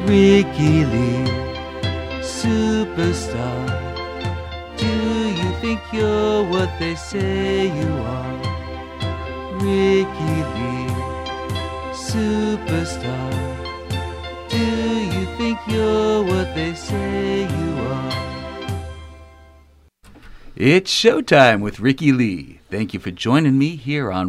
Ricky Lee, superstar. Do you think you're what they say you are? Ricky Lee, superstar. Do you think you're what they say you are? It's showtime with Ricky Lee. Thank you for joining me here on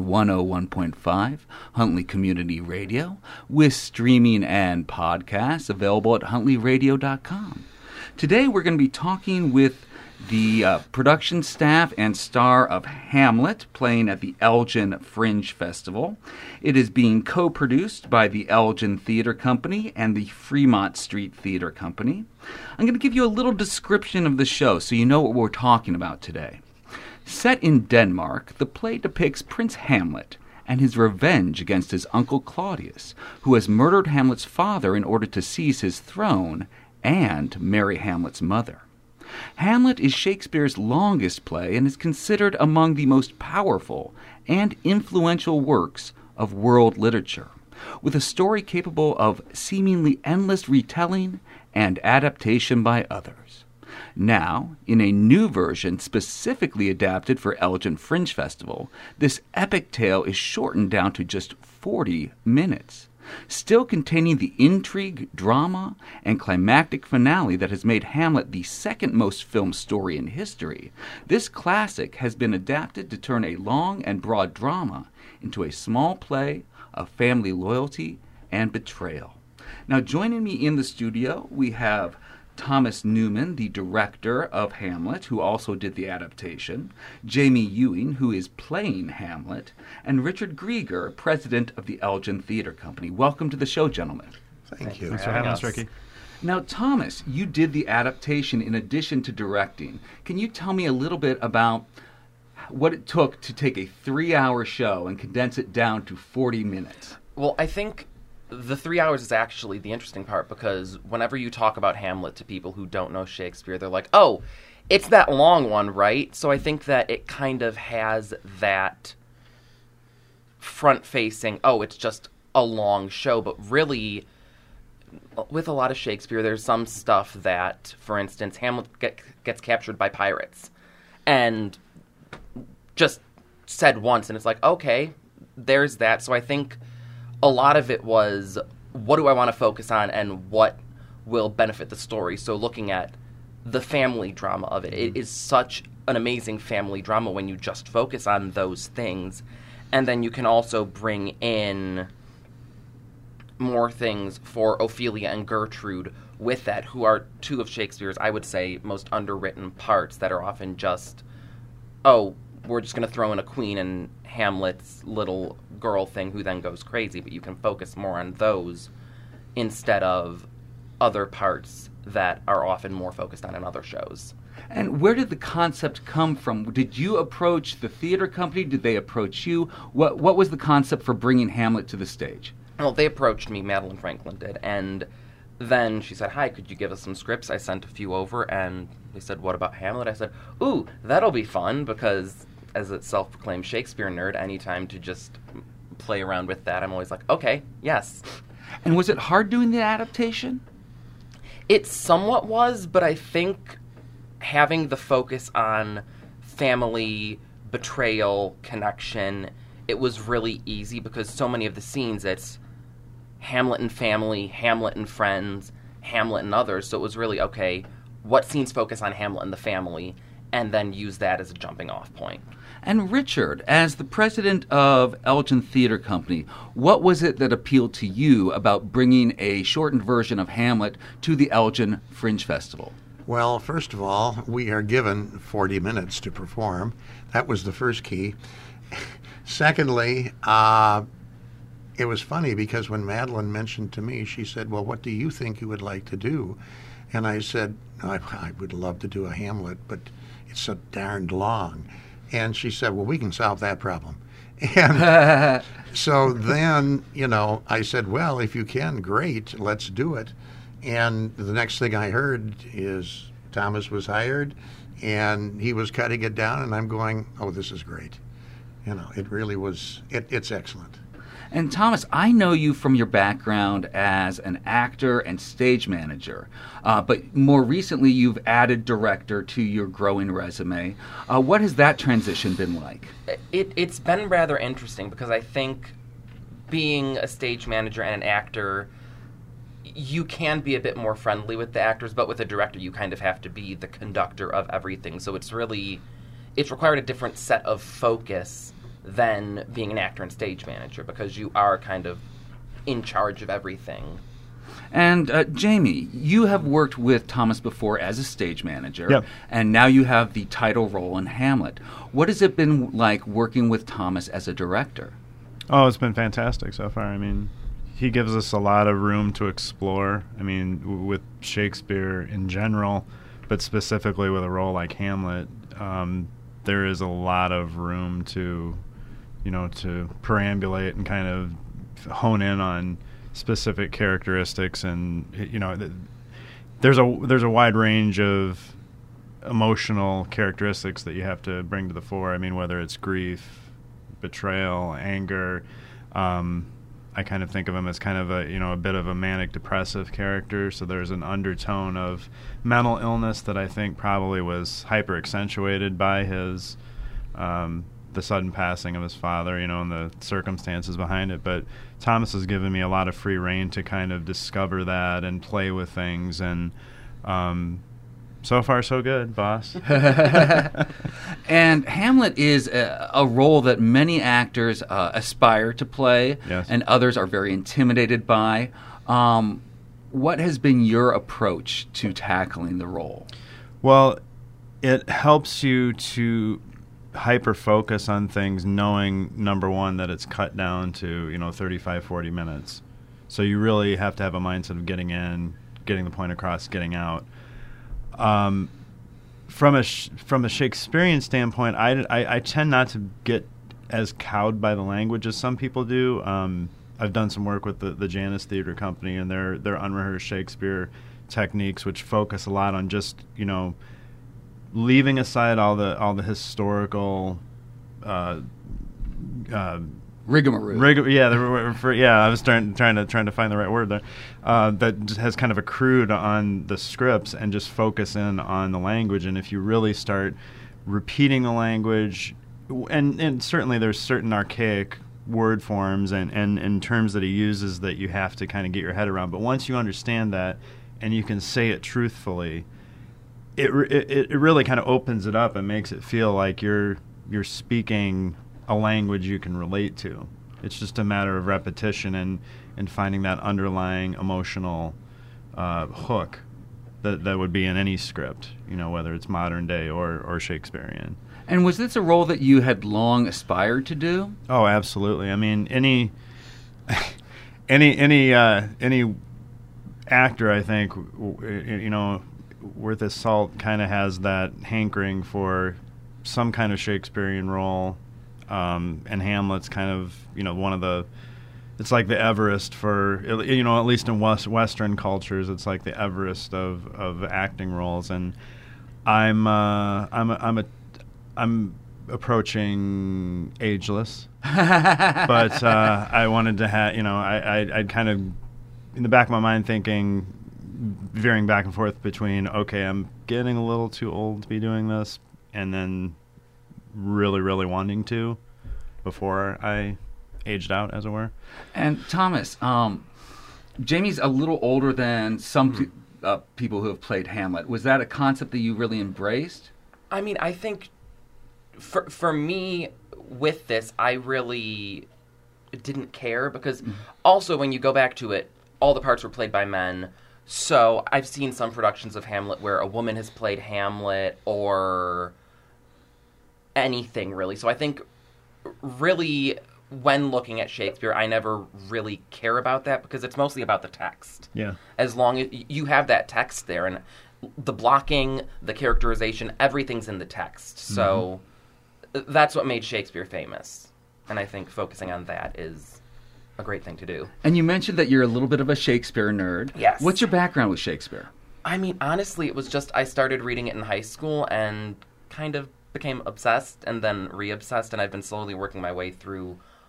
101.5 Huntley Community Radio with streaming and podcasts available at huntleyradio.com. Today we're going to be talking with the production staff and star of Hamlet, playing at the Elgin Fringe Festival. It is being co-produced by the Elgin Theatre Company and the Fremont Street Theatre Company. I'm going to give you a little description of the show so you know what we're talking about today. Set in Denmark, the play depicts Prince Hamlet and his revenge against his uncle Claudius, who has murdered Hamlet's father in order to seize his throne and marry Hamlet's mother. Hamlet is Shakespeare's longest play and is considered among the most powerful and influential works of world literature, with a story capable of seemingly endless retelling and adaptation by others. Now, in a new version specifically adapted for Elgin Fringe Festival, this epic tale is shortened down to just 40 minutes. Still containing the intrigue, drama, and climactic finale that has made Hamlet the second most filmed story in history, this classic has been adapted to turn a long and broad drama into a small play of family loyalty and betrayal. Now, joining me in the studio, we have Thomas Newman, the director of Hamlet, who also did the adaptation, Jamie Ewing, who is playing Hamlet, and Richard Grieger, president of the Elgin Theatre Company. Welcome to the show, gentlemen. Thank you. Thanks for having us, Ricky. Now, Thomas, you did the adaptation in addition to directing. Can you tell me a little bit about what it took to take a 3-hour show and condense it down to 40 minutes? Well, I think the 3 hours is actually the interesting part, because whenever you talk about Hamlet to people who don't know Shakespeare, they're like, oh, it's that long one, right? So I think that it kind of has that front-facing, oh, it's just a long show. But really, with a lot of Shakespeare, there's some stuff that, for instance, Hamlet gets captured by pirates. And just said once, and it's like, okay, there's that. So I think a lot of it was, what do I want to focus on and what will benefit the story? So looking at the family drama of it, it is such an amazing family drama when you just focus on those things. And then you can also bring in more things for Ophelia and Gertrude with that, who are two of Shakespeare's, I would say, most underwritten parts that are often just, oh, we're just going to throw in a queen and Hamlet's little girl thing who then goes crazy, but you can focus more on those instead of other parts that are often more focused on in other shows. And where did the concept come from? Did you approach the theater company? Did they approach you? What was the concept for bringing Hamlet to the stage? Well, they approached me, Madeline Franklin did, and then she said, hi, could you give us some scripts? I sent a few over, and they said, what about Hamlet? I said, ooh, that'll be fun, because as a self-proclaimed Shakespeare nerd, anytime to just play around with that, I'm always like, okay, yes. And was it hard doing the adaptation? It somewhat was, but I think having the focus on family, betrayal, connection, it was really easy, because so many of the scenes, it's Hamlet and family, Hamlet and friends, Hamlet and others, so it was really, okay, what scenes focus on Hamlet and the family, and then use that as a jumping off point. And Richard, as the president of Elgin Theatre Company, what was it that appealed to you about bringing a shortened version of Hamlet to the Elgin Fringe Festival? Well, first of all, we are given 40 minutes to perform. That was the first key. Secondly, it was funny because when Madeline mentioned to me, she said, well, what do you think you would like to do? And I said, I would love to do a Hamlet, but it's so darned long. And she said, well, we can solve that problem. And so then, I said, well, if you can, great, let's do it. And the next thing I heard is Thomas was hired, and he was cutting it down, and I'm going, oh, this is great. It really was, it's excellent. And Thomas, I know you from your background as an actor and stage manager, but more recently you've added director to your growing resume. What has that transition been like? It's been rather interesting because I think being a stage manager and an actor, you can be a bit more friendly with the actors, but with a director you kind of have to be the conductor of everything. So it's required a different set of focus than being an actor and stage manager because you are kind of in charge of everything. And Jamie, you have worked with Thomas before as a stage manager, Yep. and now you have the title role in Hamlet. What has it been like working with Thomas as a director? Oh, it's been fantastic so far. I mean, he gives us a lot of room to explore. I mean, with Shakespeare in general, but specifically with a role like Hamlet, there is a lot of room to perambulate and kind of hone in on specific characteristics, and there's a wide range of emotional characteristics that you have to bring to the fore. I mean, whether it's grief, betrayal, anger. I kind of think of him as kind of a bit of a manic depressive character. So there's an undertone of mental illness that I think probably was hyper accentuated by his the sudden passing of his father, and the circumstances behind it. But Thomas has given me a lot of free rein to kind of discover that and play with things, and so far so good, boss. And Hamlet is a role that many actors aspire to play, Yes. and others are very intimidated by. What has been your approach to tackling the role? Well, it helps you to hyper-focus on things knowing, number one, that it's cut down to 35, 40 minutes. So you really have to have a mindset of getting in, getting the point across, getting out. From a Shakespearean standpoint, I tend not to get as cowed by the language as some people do. I've done some work with the Janus Theater Company and their unrehearsed Shakespeare techniques, which focus a lot on just leaving aside all the historical Rigmarole. I was trying to find the right word there. That just has kind of accrued on the scripts and just focus in on the language. And if you really start repeating the language, and certainly there's certain archaic word forms and terms that he uses that you have to kind of get your head around. But once you understand that and you can say it truthfully, it really kind of opens it up and makes it feel like you're speaking a language you can relate to. It's just a matter of repetition and finding that underlying emotional hook that would be in any script, whether it's modern day or Shakespearean. And was this a role that you had long aspired to do? Oh, absolutely. I mean, any actor, I think, worth his salt, kind of has that hankering for some kind of Shakespearean role. And Hamlet's kind of, one of the, it's like the Everest for, at least in Western cultures, it's like the Everest of acting roles. And I'm approaching ageless, but I wanted to have, I'd kind of, in the back of my mind thinking, veering back and forth between, okay, I'm getting a little too old to be doing this, and then really, really wanting to before I aged out, as it were. And Thomas, Jamie's a little older than some people who have played Hamlet. Was that a concept that you really embraced? I mean, I think for me with this, I really didn't care because also when you go back to it, all the parts were played by men. So I've seen some productions of Hamlet where a woman has played Hamlet or anything really. So I think really when looking at Shakespeare, I never really care about that because it's mostly about the text. Yeah. As long as you have that text there and the blocking, the characterization, everything's in the text. So that's what made Shakespeare famous. And I think focusing on that is a great thing to do. And you mentioned that you're a little bit of a Shakespeare nerd. Yes. What's your background with Shakespeare? I mean, honestly, it was just I started reading it in high school and kind of became obsessed and then re-obsessed, and I've been slowly working my way through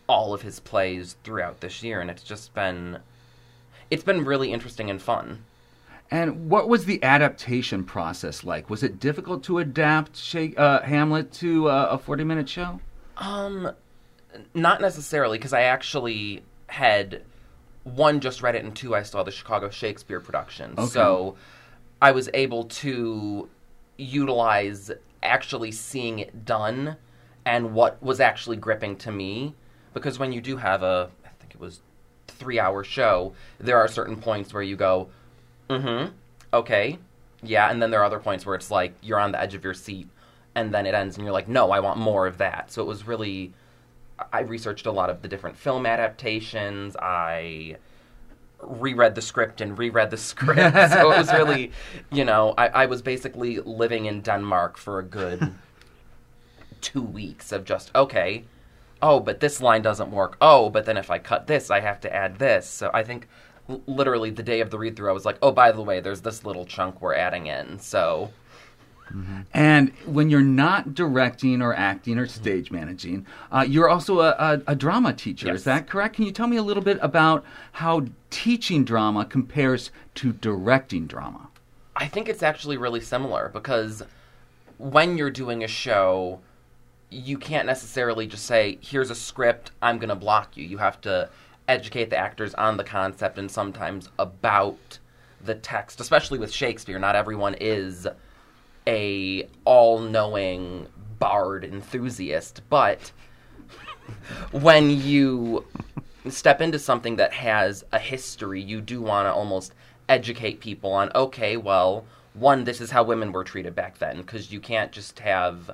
all of his plays throughout this year, and it's been really interesting and fun. And what was the adaptation process like? Was it difficult to adapt Hamlet to a 40-minute show? Not necessarily, because I actually had, one, just read it, and two, I saw the Chicago Shakespeare production. Okay. So I was able to utilize actually seeing it done and what was actually gripping to me. Because when you do have I think it was 3-hour show, there are certain points where you go, okay, yeah, and then there are other points where it's like you're on the edge of your seat, and then it ends and you're like, no, I want more of that. So it was really, I researched a lot of the different film adaptations, I reread the script, so it was really, I was basically living in Denmark for a good 2 weeks of just, okay, oh, but this line doesn't work, oh, but then if I cut this, I have to add this. So I think literally the day of the read-through, I was like, oh, by the way, there's this little chunk we're adding in, so... Mm-hmm. And when you're not directing or acting or stage managing, you're also a drama teacher. Yes. Is that correct? Can you tell me a little bit about how teaching drama compares to directing drama? I think it's actually really similar, because when you're doing a show, you can't necessarily just say, here's a script, I'm going to block you. You have to educate the actors on the concept and sometimes about the text, especially with Shakespeare. Not everyone is a all-knowing bard enthusiast, but when you step into something that has a history, you do want to almost educate people on, okay, well, one, this is how women were treated back then, because you can't just have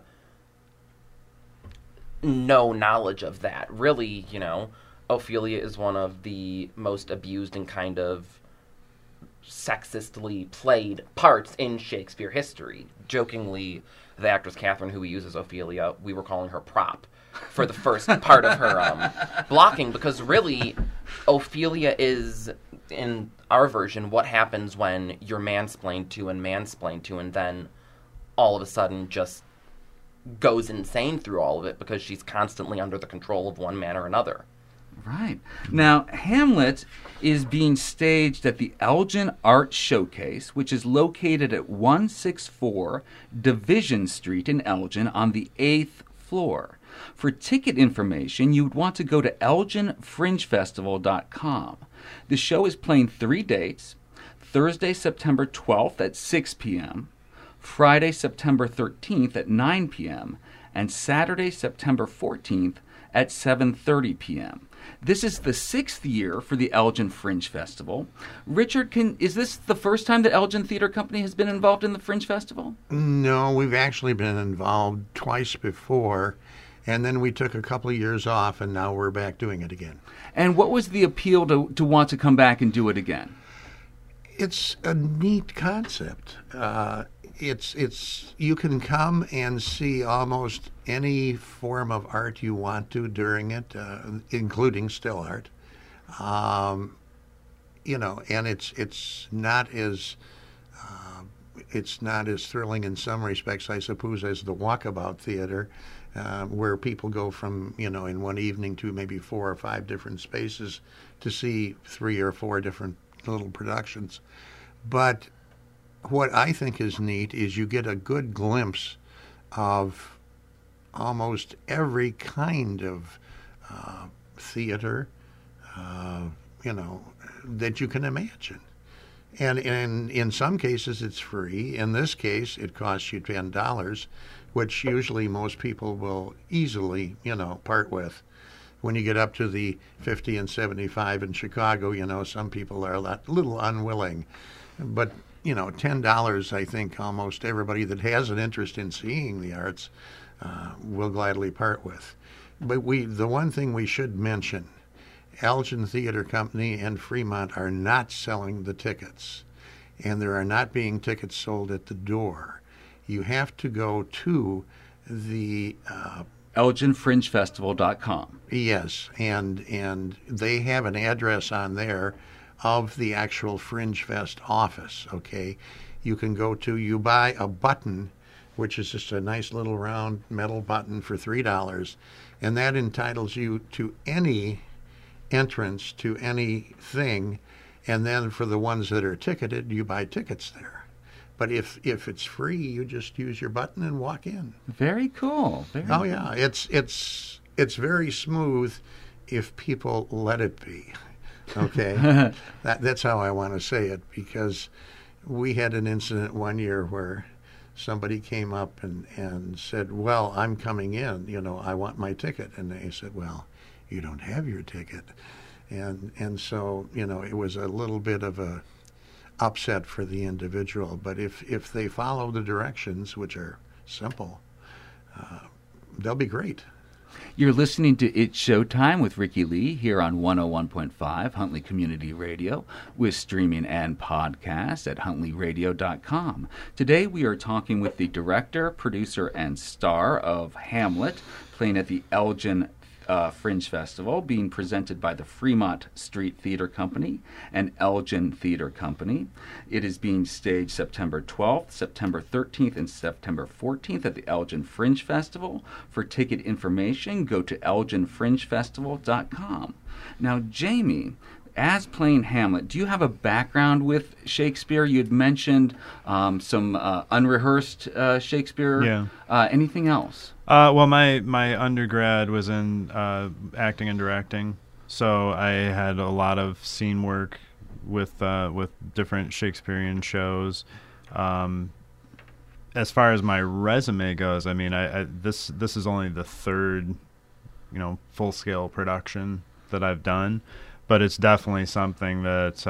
no knowledge of that. Really, Ophelia is one of the most abused and kind of sexistly played parts in Shakespeare history. Jokingly, the actress Catherine, who we use as Ophelia, we were calling her prop for the first part of her blocking, because really, Ophelia is, in our version, what happens when you're mansplained to, and then all of a sudden just goes insane through all of it because she's constantly under the control of one man or another. Right. Now, Hamlet is being staged at the Elgin Art Showcase, which is located at 164 Division Street in Elgin on the 8th floor. For ticket information, you would want to go to elginfringefestival.com. The show is playing 3 dates: Thursday, September 12th at 6 p.m., Friday, September 13th at 9 p.m., and Saturday, September 14th at 7:30 p.m. This is the 6th year for the Elgin Fringe Festival. Richard, is this the first time that Elgin Theater Company has been involved in the Fringe Festival? No, we've actually been involved twice before, and then we took a couple of years off, and now we're back doing it again. And what was the appeal to want to come back and do it again? It's a neat concept. It's you can come and see almost any form of art you want to during it, including still art. And it's not as thrilling in some respects, I suppose, as the walkabout theater, where people go from in one evening to maybe 4 or 5 different spaces to see 3 or 4 different little productions. But what I think is neat is you get a good glimpse of almost every kind of theater, that you can imagine. And in some cases it's free. In this case, it costs you $10, which usually most people will easily, part with. When you get up to the 50 and 75 in Chicago, some people are a little unwilling. But $10, I think almost everybody that has an interest in seeing the arts will gladly part with. But the one thing we should mention, Elgin Theater Company and Fremont are not selling the tickets, and there are not being tickets sold at the door. You have to go to the ElginFringeFestival.com. Yes, and they have an address on there of the actual Fringe Fest office, okay? You can go to, you buy a button which is just a nice little round metal button for $3, and that entitles you to any entrance to anything. And then for the ones that are ticketed, you buy tickets there. But if it's free, you just use your button and walk in. Very cool. Oh yeah, it's very smooth if people let it be. Okay, that's how I want to say it, because we had an incident one year where somebody came up and said, "Well, I'm coming in. I want my ticket." And they said, "Well, you don't have your ticket." And so, it was a little bit of a upset for the individual. But if they follow the directions, which are simple, they'll be great. You're listening to It's Showtime with Ricky Lee here on 101.5 Huntley Community Radio, with streaming and podcasts at huntleyradio.com. Today we are talking with the director, producer, and star of Hamlet, playing at the Elgin Fringe Festival, being presented by the Fremont Street Theater Company and Elgin Theater Company. It is being staged September 12th, September 13th, and September 14th at the Elgin Fringe Festival. For ticket information, go to elginfringefestival.com. Now, Jamie, as playing Hamlet, do you have a background with Shakespeare? You had mentioned some unrehearsed Shakespeare. Yeah. Anything else? Well, my undergrad was in acting and directing, so I had a lot of scene work with different Shakespearean shows. As far as my resume goes, I mean, this is only the third, full scale production that I've done, but it's definitely something that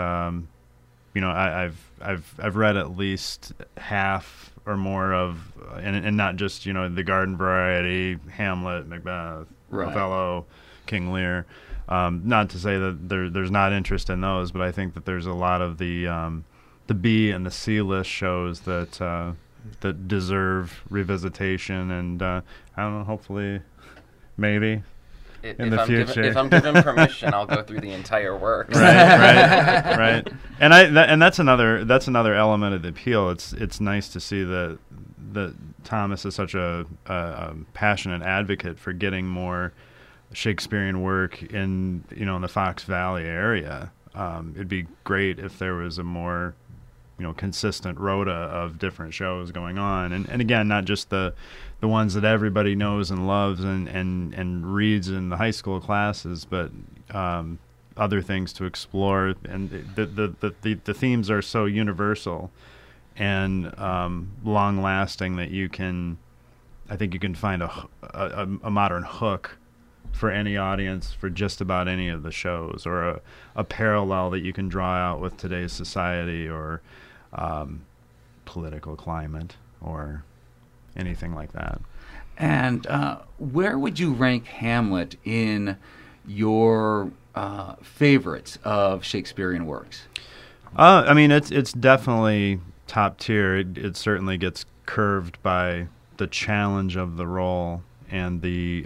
I've read at least half or more of, and not just the garden variety, Hamlet, Macbeth, Right. Othello, King Lear. Not to say that there's not interest in those, but I think that there's a lot of the B and the C list shows that deserve revisitation, and I don't know, hopefully, maybe. In the future, if I'm given permission, I'll go through the entire work. Right. And that's another element of the appeal. It's nice to see that Thomas is such a passionate advocate for getting more Shakespearean work in the Fox Valley area. It'd be great if there was a more consistent rota of different shows going on, and again, not just the ones that everybody knows and loves and reads in the high school classes, but other things to explore. And the themes are so universal and long lasting that I think you can find a modern hook for any audience for just about any of the shows, or a parallel that you can draw out with today's society or political climate or anything like that. And where would you rank Hamlet in your favorites of Shakespearean works? I mean, it's definitely top tier. It certainly gets curved by the challenge of the role and the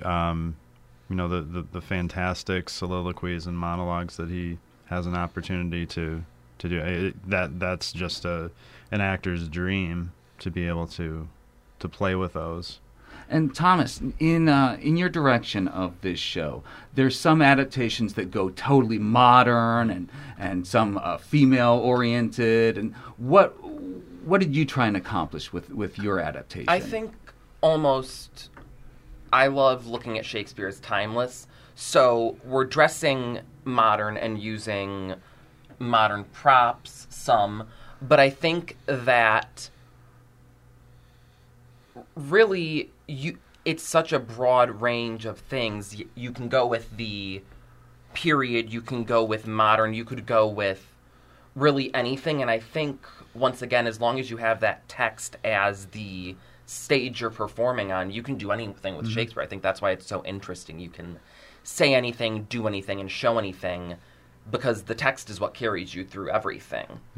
fantastic soliloquies and monologues that he has an opportunity to do. That's just an actor's dream to be able to play with those. And Thomas, in your direction of this show, there's some adaptations that go totally modern and some female oriented. And what did you try and accomplish with your adaptation? I think I love looking at Shakespeare as timeless. So we're dressing modern and using modern props, but I think that really it's such a broad range of things. You can go with the period, you can go with modern, you could go with really anything, and I think, once again, as long as you have that text as the stage you're performing on, you can do anything with Shakespeare. I think that's why it's so interesting. You can say anything, do anything, and show anything, because the text is what carries you through everything. Yeah.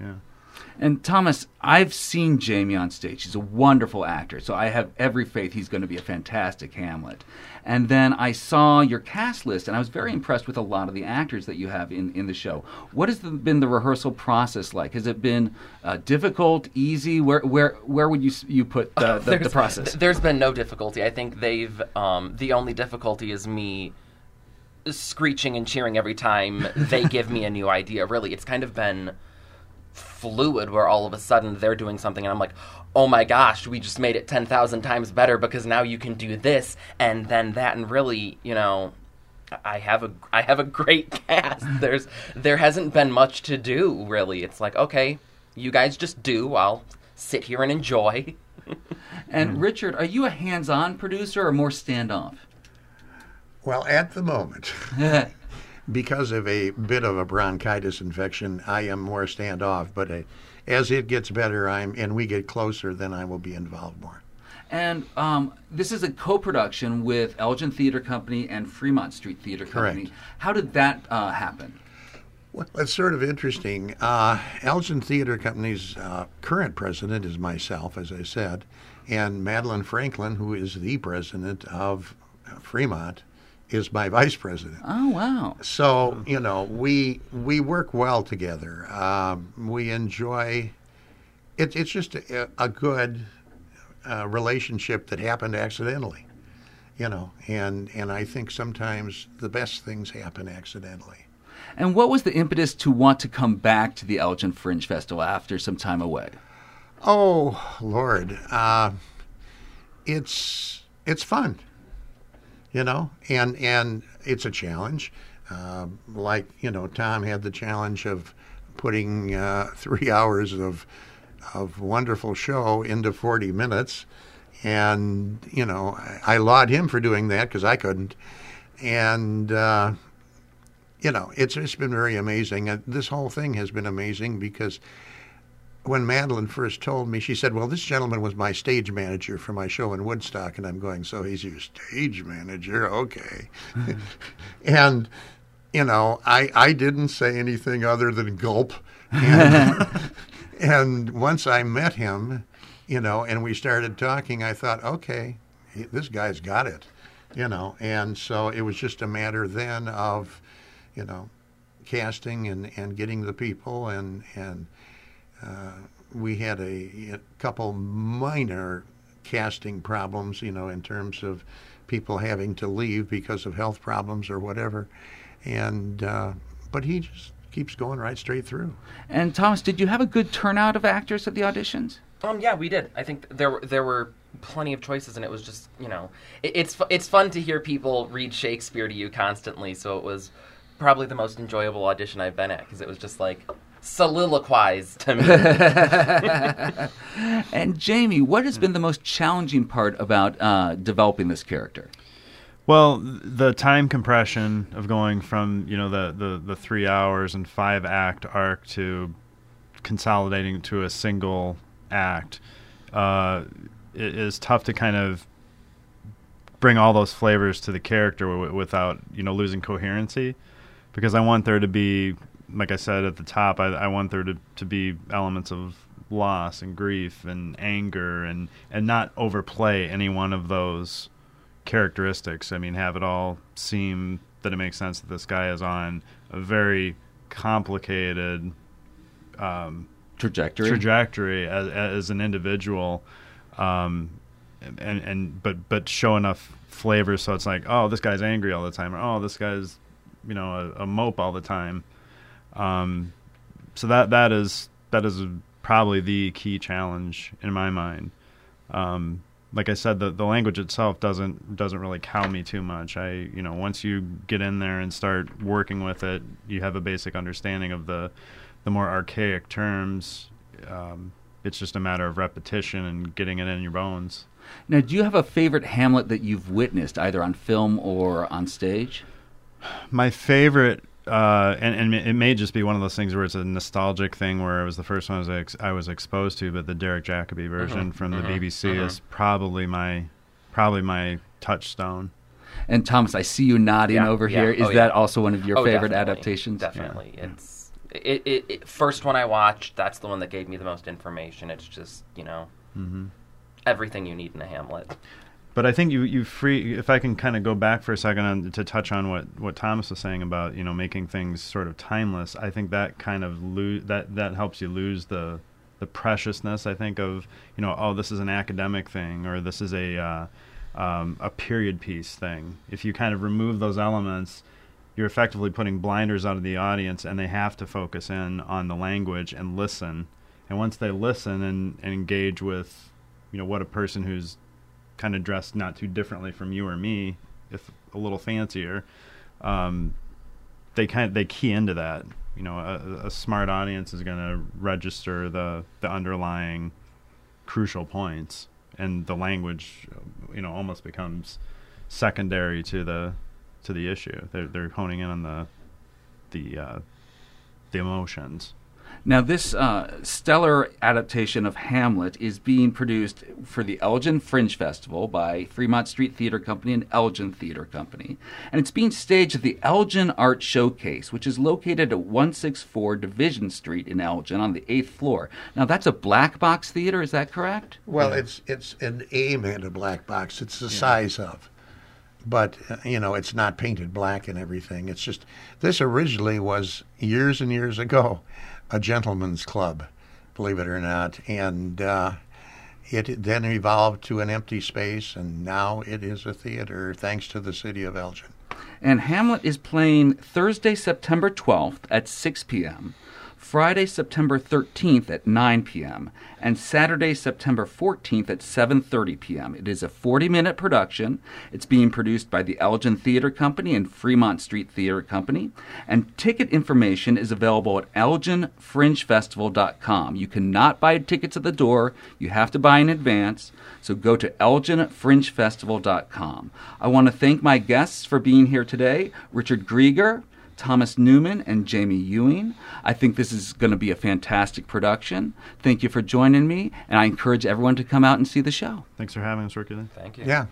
And Thomas, I've seen Jamie on stage. He's a wonderful actor, so I have every faith he's going to be a fantastic Hamlet. And then I saw your cast list, and I was very impressed with a lot of the actors that you have in the show. What has been the rehearsal process like? Has it been difficult, easy? Where would you put the process? There's been no difficulty. I think they've the only difficulty is me screeching and cheering every time they give me a new idea. Really, it's kind of been fluid where all of a sudden they're doing something and I'm like, oh my gosh, we just made it 10,000 times better because now you can do this and then that, and really, I have a great cast. There hasn't been much to do, really. It's like, okay, you guys just do, I'll sit here and enjoy. And Richard, are you a hands-on producer or more standoff? Well, at the moment, because of a bit of a bronchitis infection, I am more standoff. But as it gets better, and we get closer, then I will be involved more. And this is a co-production with Elgin Theater Company and Fremont Street Theater Company. Correct. How did that happen? Well, it's sort of interesting. Elgin Theater Company's current president is myself, as I said, and Madeline Franklin, who is the president of Fremont, is my vice president. Oh, wow. So, we work well together. We enjoy it. It's just a good relationship that happened accidentally, and I think sometimes the best things happen accidentally. And what was the impetus to want to come back to the Elgin Fringe Festival after some time away? Oh, Lord. It's fun. And it's a challenge. Tom had the challenge of putting 3 hours of wonderful show into 40 minutes. And, I laud him for doing that because I couldn't. And, it's been very amazing. This whole thing has been amazing because when Madeline first told me, she said, well, this gentleman was my stage manager for my show in Woodstock. And I'm going, so he's your stage manager? Okay. And, I didn't say anything other than gulp. And once I met him, and we started talking, I thought, okay, this guy's got it, And so it was just a matter then of, casting and getting the people and we had a couple minor casting problems, in terms of people having to leave because of health problems or whatever. And but he just keeps going right straight through. And Thomas, did you have a good turnout of actors at the auditions? Yeah, we did. I think there were plenty of choices, and it was just, it's fun to hear people read Shakespeare to you constantly. So it was probably the most enjoyable audition I've been at because it was just like soliloquize to me. And Jamie, what has been the most challenging part about developing this character? Well, the time compression of going from the 3 hours and 5-act arc to consolidating to a single act it is tough to kind of bring all those flavors to the character without losing coherency, because I want there to be, like I said at the top, I want there to be elements of loss and grief and anger and not overplay any one of those characteristics. I mean, have it all seem that it makes sense that this guy is on a very complicated trajectory as an individual, but show enough flavors so it's like, oh, this guy's angry all the time, or oh, this guy's a mope all the time. So that is probably the key challenge in my mind. Like I said, the language itself doesn't really cow me too much. Once you get in there and start working with it, you have a basic understanding of the more archaic terms. It's just a matter of repetition and getting it in your bones. Now, do you have a favorite Hamlet that you've witnessed, either on film or on stage? My favorite, and it may just be one of those things where it's a nostalgic thing, where it was the first one I was exposed to, but the Derek Jacobi version from the BBC is probably my touchstone. And Thomas, I see you nodding over here. Is that also one of your favorite adaptations? Definitely. Yeah. First one I watched, that's the one that gave me the most information. It's just, everything you need in a Hamlet. But I think if I can kind of go back for a second to touch on what Thomas was saying about, making things sort of timeless, I think that kind of that helps you lose the preciousness, I think, of, this is an academic thing, or this is a period piece thing. If you kind of remove those elements, you're effectively putting blinders out of the audience, and they have to focus in on the language and listen. And once they listen and engage with, what a person who's kind of dressed not too differently from you or me, if a little fancier, they key into that. A smart audience is going to register the underlying crucial points, and the language, almost becomes secondary to the issue. They're honing in on the emotions. Now, this stellar adaptation of Hamlet is being produced for the Elgin Fringe Festival by Fremont Street Theater Company and Elgin Theater Company. And it's being staged at the Elgin Art Showcase, which is located at 164 Division Street in Elgin on the 8th floor. Now, that's a black box theater, is that correct? Well, it's an aim at a black box. It's the size of. But, it's not painted black and everything. It's just, this originally was, years and years ago, a gentleman's club, believe it or not. And it then evolved to an empty space, and now it is a theater, thanks to the city of Elgin. And Hamlet is playing Thursday, September 12th at 6 p.m., Friday, September 13th at 9 p.m., and Saturday, September 14th at 7:30 p.m. It is a 40-minute production. It's being produced by the Elgin Theater Company and Fremont Street Theater Company, and ticket information is available at elginfringefestival.com. You cannot buy tickets at the door. You have to buy in advance, so go to elginfringefestival.com. I want to thank my guests for being here today, Richard Grieger, Thomas Newman, and Jamie Ewing. I think this is going to be a fantastic production. Thank you for joining me, and I encourage everyone to come out and see the show. Thanks for having us, Ricky. Thank you. Yeah,